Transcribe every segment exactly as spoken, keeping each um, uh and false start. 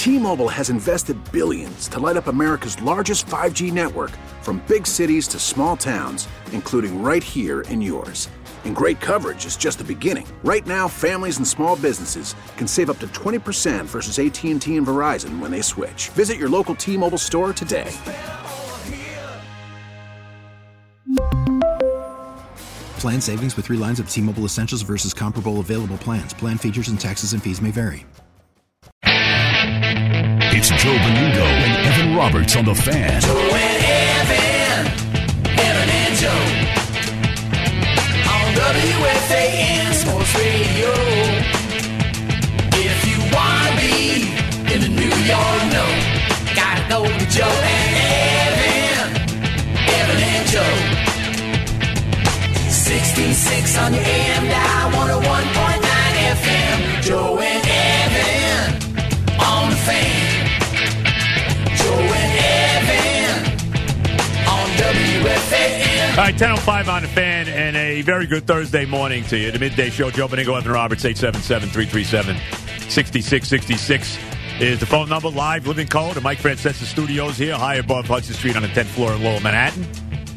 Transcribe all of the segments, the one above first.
T-Mobile has invested billions to light up America's largest five G network, from big cities to small towns, including right here in yours. And great coverage is just the beginning. Right now, families and small businesses can save up to twenty percent versus A T and T and Verizon when they switch. Visit your local T-Mobile store today. Plan savings with three lines of T-Mobile Essentials versus comparable available plans. Plan features and taxes and fees may vary. It's Joe Beningo and Evan Roberts on The Fan. Joe and Evan, Evan and Joe, on W F A N Sports Radio. If you want to be in the New York know, gotta go to Joe and Evan, Evan and Joe. sixty-six on your A M dial, one oh one point nine F M. Joe and Evan on The Fan. Joe and Evan on W F A N. All right, ten oh five on The Fan, and a very good Thursday morning to you. The midday show, Joe Beningo, Evan Roberts, eight seven seven, three three seven, six six six six is the phone number. Live living code. The Mike Francesa Studios here, high above Hudson Street on the tenth floor in Lower Manhattan.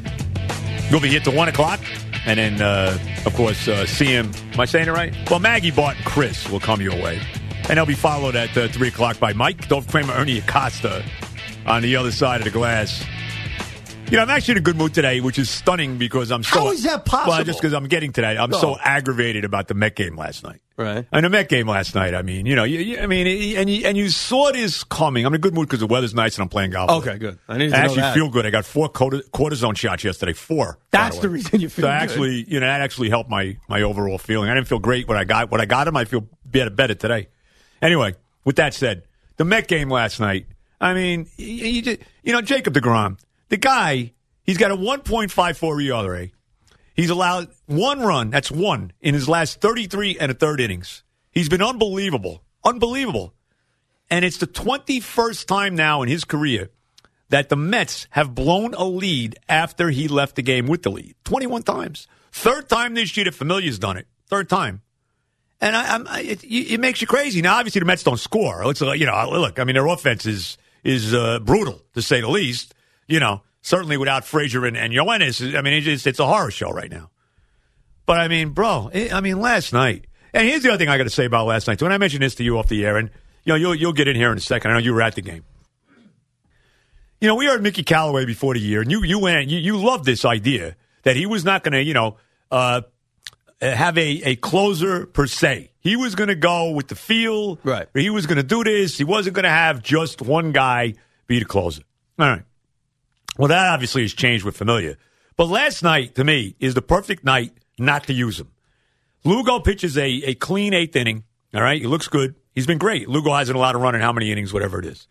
We'll be here till one o'clock. And then, uh, of course, uh, C M, am I saying it right? Well, Maggie, Bart, and Chris will come your way. And they'll be followed at uh, three o'clock by Mike, Dolph Kramer, Ernie Acosta on the other side of the glass. You know, I'm actually in a good mood today, which is stunning because I'm so... How is that possible? Well, just because I'm getting to that. I'm no. so aggravated about the Met game last night. Right. And the Met game last night, I mean, you know, you, you, I mean, and you, and you saw this coming. I'm in a good mood because the weather's nice and I'm playing golf. Okay, good. I need to I know actually that. feel good. I got four cortisone shots yesterday. Four. That's the reason you feel so good. actually, you know, that actually helped my, my overall feeling. I didn't feel great when I got when I got him. I feel better, better today. Anyway, with that said, the Met game last night, I mean, you, you, you know, Jacob deGrom, the guy, he's got a one point five four E R A. He's allowed one run, that's one, in his last thirty-three and a third innings. He's been unbelievable, unbelievable. And it's the twenty-first time now in his career that the Mets have blown a lead after he left the game with the lead. twenty-one times. Third time this year that Familia's done it. Third time. And I, I'm, I, it, it makes you crazy. Now, obviously, the Mets don't score. It's, you know, look, I mean, their offense is, is uh, brutal, to say the least. You know, certainly without Frazier and, and Yoenis. I mean, it's, it's a horror show right now. But, I mean, bro, it, I mean, last night. And here's the other thing I got to say about last night. So when I mentioned this to you off the air, and, you know, you'll, you'll get in here in a second. I know you were at the game. You know, we heard Mickey Callaway before the year, and you you went, you, you loved this idea that he was not going to, you know, uh, have a, a closer per se. He was going to go with the feel. Right. He was going to do this. He wasn't going to have just one guy be the closer. All right. Well, that obviously has changed with Familia. But last night, to me, is the perfect night not to use him. Lugo pitches a, a clean eighth inning. All right. He looks good. He's been great. Lugo hasn't allowed a run in how many innings, whatever it is.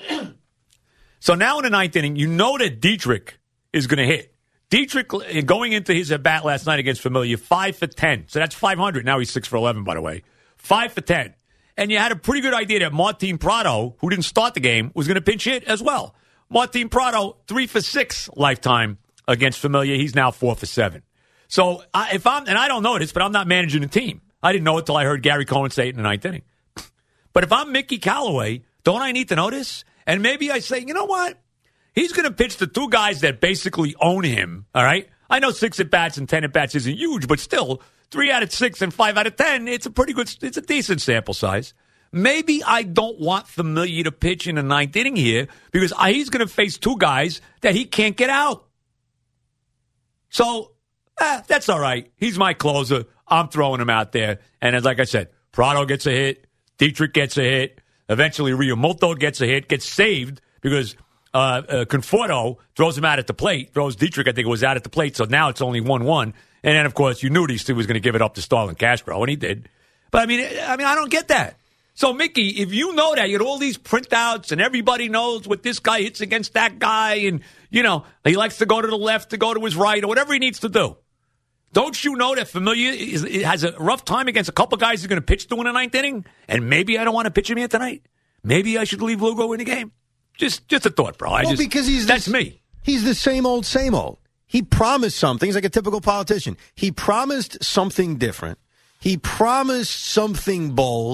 So now in the ninth inning, you know that Dietrich is going to hit. Dietrich, going into his at-bat last night against Familia, five for ten. So that's five hundred. Now he's six for eleven, by the way. five for ten. And you had a pretty good idea that Martin Prado, who didn't start the game, was going to pinch hit as well. Martin Prado, three for six lifetime against Familia. He's now four for seven. So I, if I'm, and I don't know this, but I'm not managing the team. I didn't know it until I heard Gary Cohen say it in the ninth inning. But if I'm Mickey Callaway, don't I need to know this? And maybe I say, you know what? He's going to pitch the two guys that basically own him, all right? I know six at-bats and ten at-bats isn't huge, but still, three out of six and five out of ten, it's a pretty good, it's a decent sample size. Maybe I don't want Familia to pitch in the ninth inning here because he's going to face two guys that he can't get out. So, eh, that's all right. He's my closer. I'm throwing him out there. And as like I said, Prado gets a hit. Dietrich gets a hit. Eventually, Realmuto gets a hit, gets saved because uh, uh, Conforto throws him out at the plate, throws Dietrich, I think it was out at the plate, so now it's only one one. And then, of course, you knew he was going to give it up to Starlin Castro, and he did. But, I mean, I mean, I don't get that. So, Mickey, if you know that, you had all these printouts, and everybody knows what this guy hits against that guy, and, you know, he likes to go to the left, to go to his right, or whatever he needs to do. Don't you know that Familia is, has a rough time against a couple guys who's going to pitch to in the ninth inning? And maybe I don't want to pitch him here tonight. Maybe I should leave Lugo in the game. Just just a thought, bro. I well, just, because he's that's the, me. He's the same old, same old. He promised something. He's like a typical politician. He promised something different. He promised something bold.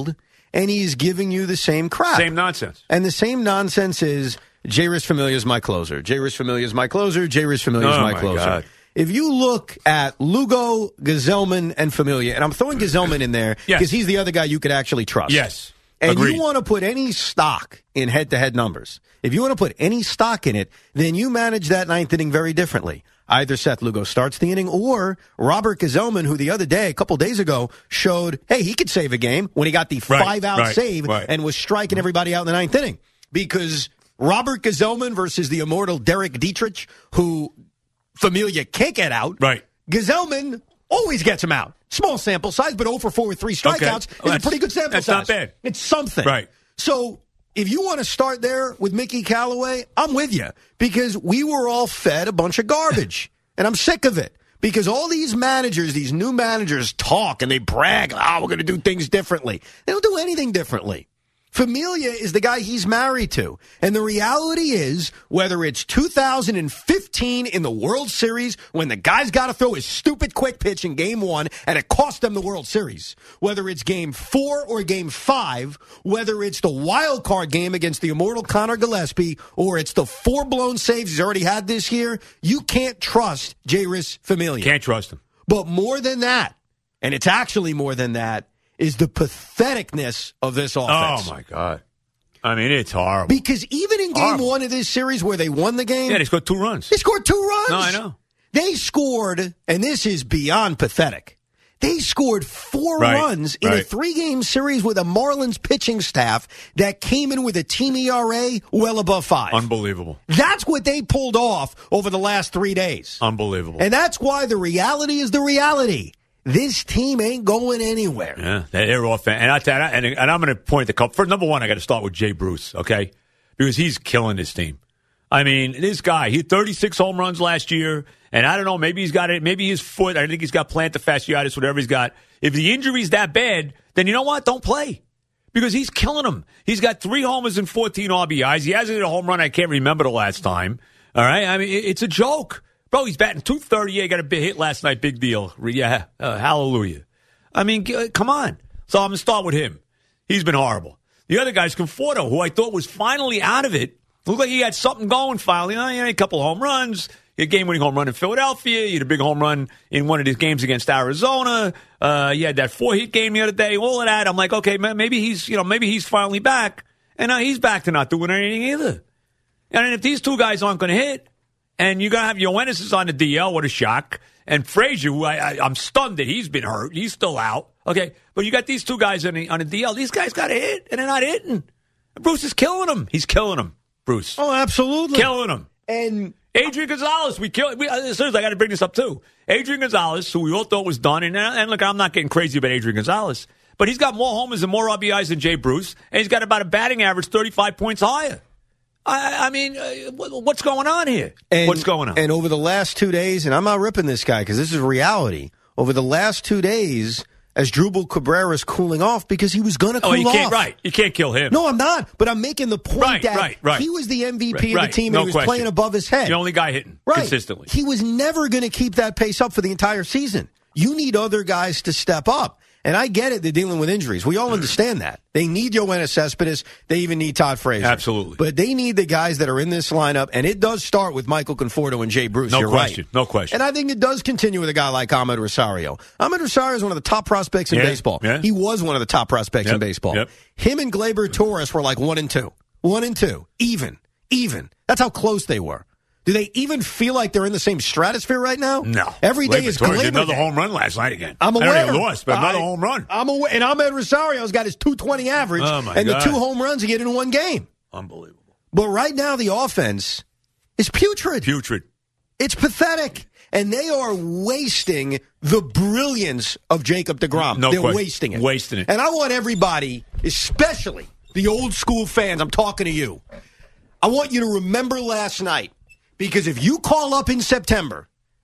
and he's giving you the same crap. Same nonsense. And the same nonsense is, Jeurys Familia is my closer. Jeurys Familia is my closer. Jeurys Familia is Oh, my my closer. God. If you look at Lugo, Gazelman, and Familia, and I'm throwing Gazelman in there because Yes. he's the other guy you could actually trust. Yes. And Agreed. you want to put any stock in head-to-head numbers. If you want to put any stock in it, then you manage that ninth inning very differently. Either Seth Lugo starts the inning or Robert Gazelman, who the other day, a couple days ago, showed, hey, he could save a game when he got the Right, five-out right, save right. and was striking everybody out in the ninth inning. Because Robert Gazelman versus the immortal Derek Dietrich, who Familia can't get out. Right. Gazelman always gets him out. Small sample size, but oh for four with three strikeouts Okay. Well, is a that's- pretty good sample that's size. not bad. It's something. Right. So if you want to start there with Mickey Callaway, I'm with you because we were all fed a bunch of garbage, and I'm sick of it because all these managers, these new managers talk and they brag, oh, we're going to do things differently. They don't do anything differently. Familia is the guy he's married to. And the reality is, whether it's two thousand fifteen in the World Series, when the guy's got to throw his stupid quick pitch in game one, and it cost them the World Series, whether it's game four or game five, whether it's the wild card game against the immortal Connor Gillespie, or it's the four blown saves he's already had this year, you can't trust Jeurys Familia. Can't trust him. But more than that, and it's actually more than that, is the patheticness of this offense. Oh, my God. I mean, it's horrible. Because even in game Horrible. one of this series where they won the game, Yeah, they scored two runs. they scored two runs. No, I know. They scored, and this is beyond pathetic, they scored four Right, runs in a right. three-game series with a Marlins pitching staff that came in with a team E R A well above five. Unbelievable. That's what they pulled off over the last three days. Unbelievable. And that's why the reality is the reality. This team ain't going anywhere. Yeah, they're off. And, I, and, I, and, and I'm going to point the couple. For number one, I got to start with Jay Bruce, okay? Because he's killing this team. I mean, this guy, he had thirty-six home runs last year. And I don't know, maybe he's got it. Maybe his foot, I think he's got plantar fasciitis, whatever he's got. If the injury's that bad, then you know what? Don't play. Because he's killing them. He's got three homers and fourteen R B Is. He hasn't hit a home run. I can't remember the last time. All right? I mean, it, it's a joke. Bro, he's batting two thirty. Yeah, he got a big hit last night. Big deal. Yeah, uh, hallelujah. I mean, g- come on. So I'm going to start with him. He's been horrible. The other guy's Conforto, who I thought was finally out of it. Looked like he had something going finally. Oh, yeah, a couple home runs. He had a game-winning home run in Philadelphia. He had a big home run in one of his games against Arizona. Uh, he had that four-hit game the other day. All of that. I'm like, okay, man, maybe he's, you know, maybe he's finally back. And now he's back to not doing anything either. And if these two guys aren't going to hit, and you're going to have Yoenis is on the D L. What a shock. And Frazier, who I, I, I'm stunned that he's been hurt. He's still out. Okay. But you got these two guys on the, on the D L. These guys got to hit, and they're not hitting. And Bruce is killing them. He's killing them, Bruce. Oh, absolutely. Killing them. And Adrian Gonzalez, we killed. We, uh, seriously, I got to bring this up, too. Adrian Gonzalez, who we all thought was done. And, and look, I'm not getting crazy about Adrian Gonzalez. But he's got more homers and more R B Is than Jay Bruce. And he's got about a batting average thirty-five points higher. I, I mean, uh, what's going on here? And, what's going on? And over the last two days, and I'm not ripping this guy because this is reality. Over the last two days, as Drupal Cabrera's cooling off because he was going to cool oh, you can't, off. right. You can't kill him. No, I'm not. But I'm making the point Right, that right, right. he was the M V P Right, of the team no and he was question. playing above his head. The only guy hitting right. consistently. He was never going to keep that pace up for the entire season. You need other guys to step up. And I get it, they're dealing with injuries. We all understand that. They need Yoenis Cespedes. They even need Todd Frazier. Absolutely. But they need the guys that are in this lineup, and it does start with Michael Conforto and Jay Bruce. No You're question. right. No question. And I think it does continue with a guy like Ahmed Rosario. Ahmed Rosario is one of the top prospects in Yeah, baseball. yeah. He was one of the top prospects Yep, in baseball. yep. Him and Gleyber Torres were like one and two. One and two. Even. Even. That's how close they were. Do they even feel like they're in the same stratosphere right now? No. Every day Gleyber is Torres Gleyber did another Day. home run last night again. I'm aware. I know they lost, but another I- home run. I'm aware. And Ahmed Rosario's got his two twenty average Oh, my and God. the two home runs he get in one game. Unbelievable. But right now, the offense is putrid. Putrid. It's pathetic. And they are wasting the brilliance of Jacob deGrom. No They're question. wasting it. Wasting it. And I want everybody, especially the old school fans, I'm talking to you. I want you to remember last night. Because if you call up in September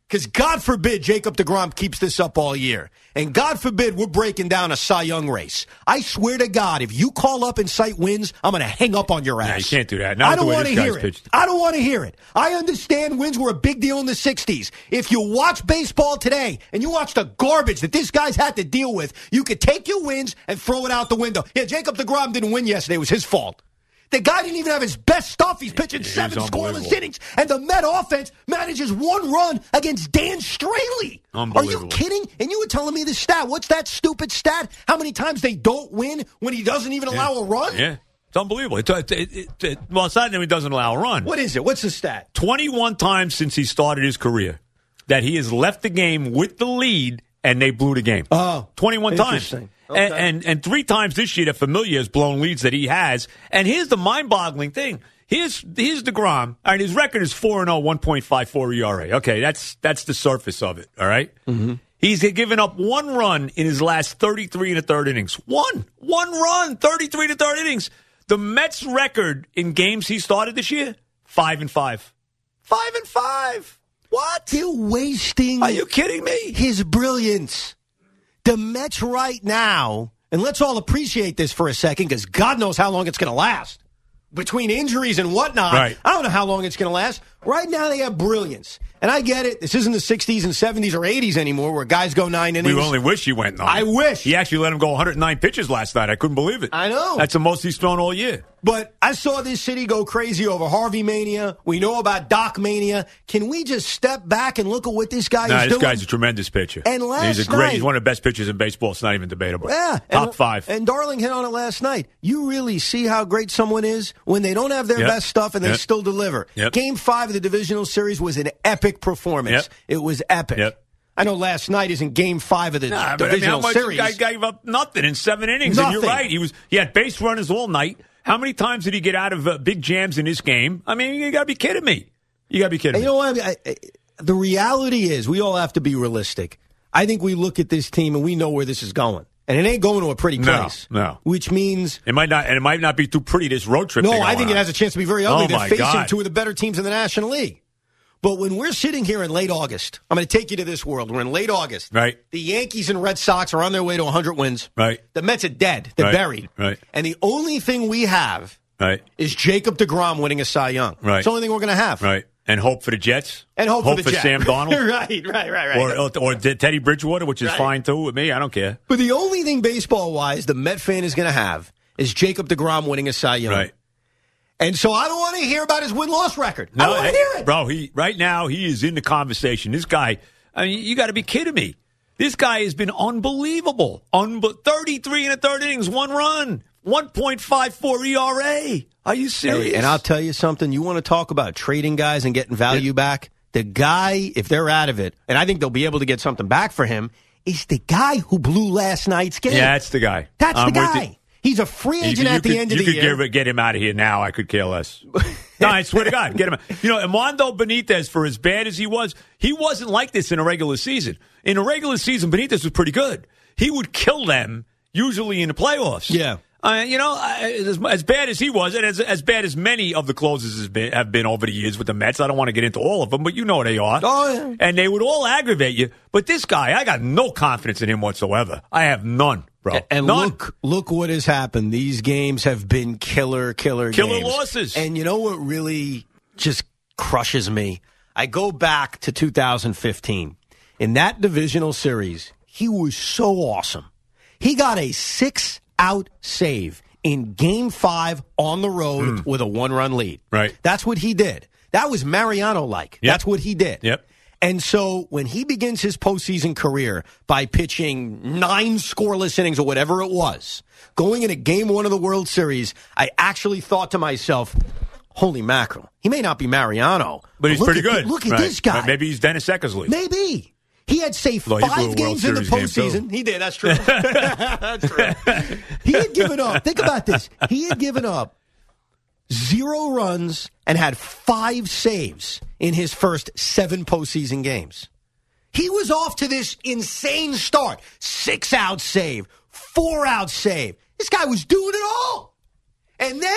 Because God forbid Jacob deGrom keeps this up all year. And God forbid we're breaking down a Cy Young race. I swear to God, if you call up and cite wins, I'm going to hang up on your ass. Yeah, you can't do that. Not I don't want to hear it. Pitched. I don't want to hear it. I understand wins were a big deal in the sixties. If you watch baseball today and you watch the garbage that this guy's had to deal with, you could take your wins and throw it out the window. Yeah, Jacob deGrom didn't win yesterday. It was his fault. The guy didn't even have his best stuff. He's pitching He's seven scoreless innings. And the Met offense manages one run against Dan Straley. Are you kidding? And you were telling me the stat. What's that stupid stat? How many times they don't win when he doesn't even allow yeah. a run? Yeah. It's unbelievable. It, it, it, it, well, it's not that he doesn't allow a run. What is it? What's the stat? twenty-one times since he started his career that he has left the game with the lead and they blew the game. Oh. twenty-one times. Okay. And, and and three times this year that Familia has blown leads that he has. And here's the mind-boggling thing. Here's here's DeGrom. All right, his record is four and oh, one point five four E R A. Okay, that's that's the surface of it, all right? Mm-hmm. He's given up one run in his last thirty-three and a third innings. One. One run, thirty-three and a third innings. The Mets' record in games he started this year, five and five. Five and five. What? They're wasting Are you kidding me? his brilliance. The Mets right now, and let's all appreciate this for a second because God knows how long it's going to last. Between injuries and whatnot, right. I don't know how long it's going to last. Right now they have brilliance. And I get it. This isn't the sixties and seventies or eighties anymore where guys go nine innings. We only wish he went nine. I wish. He actually let him go one hundred nine pitches last night. I couldn't believe it. I know. That's the most he's thrown all year. But I saw this city go crazy over Harvey Mania. We know about Doc Mania. Can we just step back and look at what this guy nah, is this doing? guy's a tremendous pitcher. And last he's a great. night, he's one of the best pitchers in baseball. It's not even debatable. Yeah, top and, five. And Darling hit on it last night. You really see how great someone is when they don't have their yep. best stuff and they yep. still deliver. Yep. Game five of the divisional series was an epic performance. Yep. It was epic. Yep. I know last night isn't game five of the nah, but divisional I mean, how much series. The guy gave up nothing in seven innings. Nothing. And you're right. He was. He had base runners all night. How many times did he get out of uh, big jams in this game? I mean, you got to be kidding me. You got to be kidding and me. You know what? I, I, the reality is we all have to be realistic. I think we look at this team and we know where this is going. And it ain't going to a pretty place. No, no. Which means it might not, and it might not be too pretty. This road trip. No, thing I think on. it has a chance to be very ugly. Oh, They're my facing God. two of the better teams in the National League. But when we're sitting here in late August, I'm going to take you to this world. We're in late August. Right. The Yankees and Red Sox are on their way to one hundred wins. Right. The Mets are dead. They're right. buried. Right. And the only thing we have right. is Jacob deGrom winning a Cy Young. Right. It's the only thing we're going to have. Right. And hope for the Jets. And hope, hope for the Jets. Sam Darnold. right, right, right, right. Or, or, or Teddy Bridgewater, which is right. fine, too, with me. I don't care. But the only thing baseball-wise the Met fan is going to have is Jacob deGrom winning a Cy Young. Right. And so I don't want to hear about his win-loss record. No, I don't want to hey, hear it. Bro, he, right now, he is in the conversation. This guy, I mean, you got to be kidding me. This guy has been unbelievable. Unbe- thirty-three and a third innings, one run, one point five four E R A. Are you serious? Hey, and I'll tell you something. You want to talk about trading guys and getting value yeah. back? The guy, if they're out of it, and I think they'll be able to get something back for him, is the guy who blew last night's game. Yeah, that's the guy. That's I'm the with guy. you. He's a free agent you, you at the could, end of you the could year. Get, get him out of here now. I could care less. No, I swear to God, get him out. You know, Armando Benitez, for as bad as he was, he wasn't like this in a regular season. In a regular season, Benitez was pretty good. He would kill them, usually in the playoffs. Yeah. Uh, you know, as, as bad as he was, and as, as bad as many of the closers has been, have been over the years with the Mets, I don't want to get into all of them, but you know they are. Oh, yeah. And they would all aggravate you. But this guy, I got no confidence in him whatsoever. I have none, bro. And none. look, look what has happened. These games have been killer, killer, Killer games. losses. And you know what really just crushes me? I go back to two thousand fifteen. In that divisional series, he was so awesome. He got a six out save in game five on the road mm. with a one-run lead. Right. That's what he did. That was Mariano-like. Yep. That's what he did. Yep. And so when he begins his postseason career by pitching nine scoreless innings or whatever it was, going into game one of the World Series, I actually thought to myself, holy mackerel, he may not be Mariano. But he's look pretty at, good. Look at right. this guy. Maybe he's Dennis Eckersley. Maybe. He had, say, well, he five games in the postseason. He did. That's true. That's true. He had given up. Think about this. He had given up zero runs and had five saves in his first seven postseason games. He was off to this insane start. Six out save, four out save. This guy was doing it all. And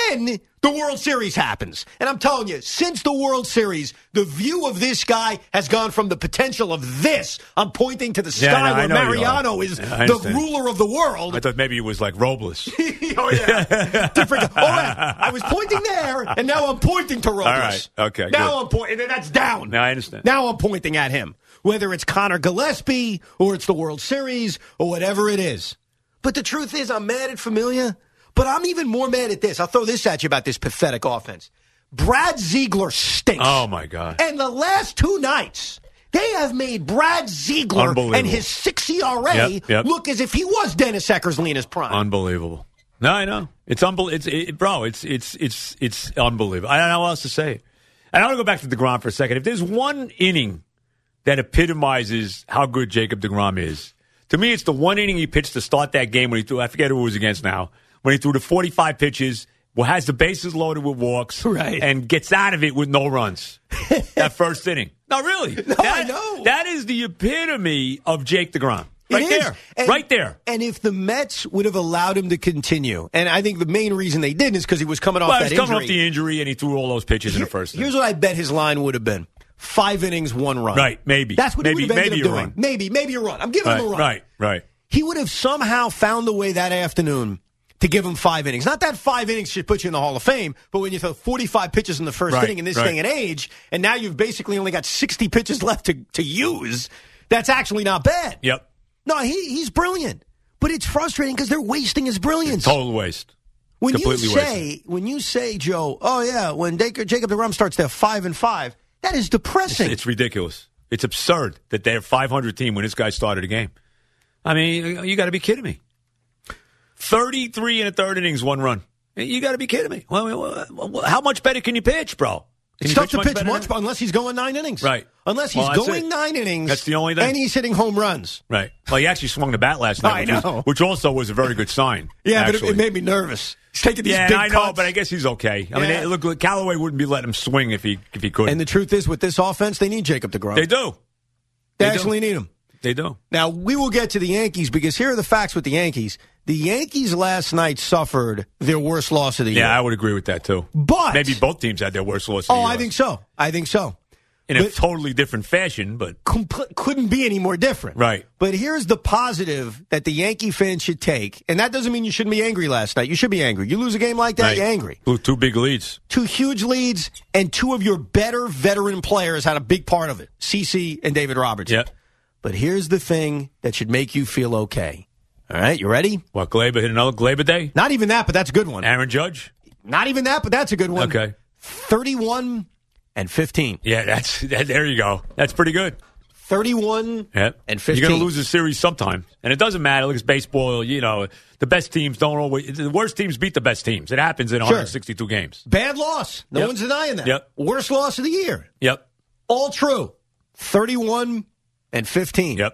then the World Series happens. And I'm telling you, since the World Series, the view of this guy has gone from the potential of this. I'm pointing to the Yeah, sky no, I where know you Mariano are. is Yeah, I the understand. ruler of the world. I thought maybe it was like Robles. Oh, yeah. Different. Oh, yeah. I was pointing there, and now I'm pointing to Robles. All right. Okay, Now good. I'm pointing. That's down. Now I understand. Now I'm pointing at him. Whether it's Connor Gillespie or it's the World Series or whatever it is. But the truth is, I'm mad at Familia. But I'm even more mad at this. I'll throw this at you about this pathetic offense. Brad Ziegler stinks. Oh, my God. And the last two nights, they have made Brad Ziegler Unbelievable. and his six E R A Yep, yep. look as if he was Dennis Eckersley in his prime. Unbelievable. No, I know. It's unbelievable. It's, it, bro, it's it's it's it's unbelievable. I don't know what else to say. And I want to go back to DeGrom for a second. If there's one inning that epitomizes how good Jacob DeGrom is, to me, it's the one inning he pitched to start that game when he threw, I forget who it was against now, when he threw the forty-five pitches, well, has the bases loaded with walks, Right. and gets out of it with no runs. That first inning. No, really. No, that, I know. That is the epitome of Jake DeGrom. Right It is. there. And- right there. And if the Mets would have allowed him to continue, and I think the main reason they didn't is because he was coming off Well, that he's coming injury. off the injury, and he threw all those pitches in the first inning. Here's what I bet his line would have been. Five innings, one run. Right, maybe. That's what Maybe- he would have ended maybe up a doing. run. Maybe, maybe a run. I'm giving Right, him a run. right, right. He would have somehow found a way that afternoon to give him five innings. Not that five innings should put you in the Hall of Fame, but when you throw forty-five pitches in the first Right, inning in this right. day and age, and now you've basically only got sixty pitches left to, to use, that's actually not bad. Yep. No, he he's brilliant. But it's frustrating because they're wasting his brilliance. Total waste. When you Completely say, wasted. when you say, Joe, oh yeah, when Jacob Jacob DeGrom starts there five and five, that is depressing. It's ridiculous. It's absurd that they're a five hundred team when this guy started a game. I mean, you got to be kidding me. thirty-three in a third innings, one run. You got to be kidding me. Well, well, well, how much better can you pitch, bro? Can It's you tough to pitch better much, than- unless he's going nine innings. Right. Unless he's Well, that's going it. nine innings. That's the only thing. And he's hitting home runs. Right. Well, he actually swung the bat last night, I which, was- know. which also was a very good sign. Yeah, but it, actually. it made me nervous. He's taking these yeah, big I know, cuts. but I guess he's okay. I Yeah. mean, look, look, Callaway wouldn't be letting him swing if he if he could. And the truth is, with this offense, they need Jacob DeGrom. they do. They they do. actually need him. They do. Now, we will get to the Yankees because here are the facts with the Yankees. The Yankees last night suffered their worst loss of the year. Yeah, I would agree with that too. But maybe both teams had their worst loss. Of Oh, the year I think so. I think so. in a but- totally different fashion, but Compl- couldn't be any more different. Right. But here's the positive that the Yankee fans should take, and that doesn't mean you shouldn't be angry last night. You should be angry. You lose a game like that, right. you're angry. Blew two big leads. Two huge leads, and two of your better veteran players had a big part of it, CeCe and David Robertson. Yep. But here's the thing that should make you feel okay. All right, you ready? What, Glaber hit another Glaber day? Not even that, but that's a good one. Aaron Judge? Not even that, but that's a good one. Okay. thirty-one and fifteen. Yeah, that's that, there you go. That's pretty good. thirty-one Yep. and fifteen. You're going to lose a series sometime. And it doesn't matter. Look, it's baseball. You know, the best teams don't always. The worst teams beat the best teams. It happens in one hundred sixty-two games. Bad loss. No Yep. one's denying that. Yep. Worst loss of the year. Yep. All true. thirty-one and fifteen. Yep.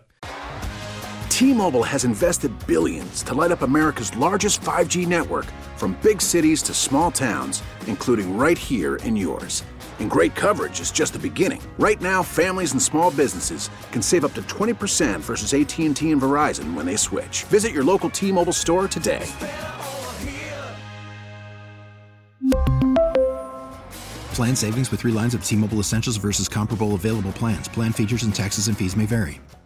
T-Mobile has invested billions to light up America's largest five G network, from big cities to small towns, including right here in yours. And great coverage is just the beginning. Right now, families and small businesses can save up to twenty percent versus A T and T and Verizon when they switch. Visit your local T-Mobile store today. Plan savings with three lines of T-Mobile Essentials versus comparable available plans. Plan features and taxes and fees may vary.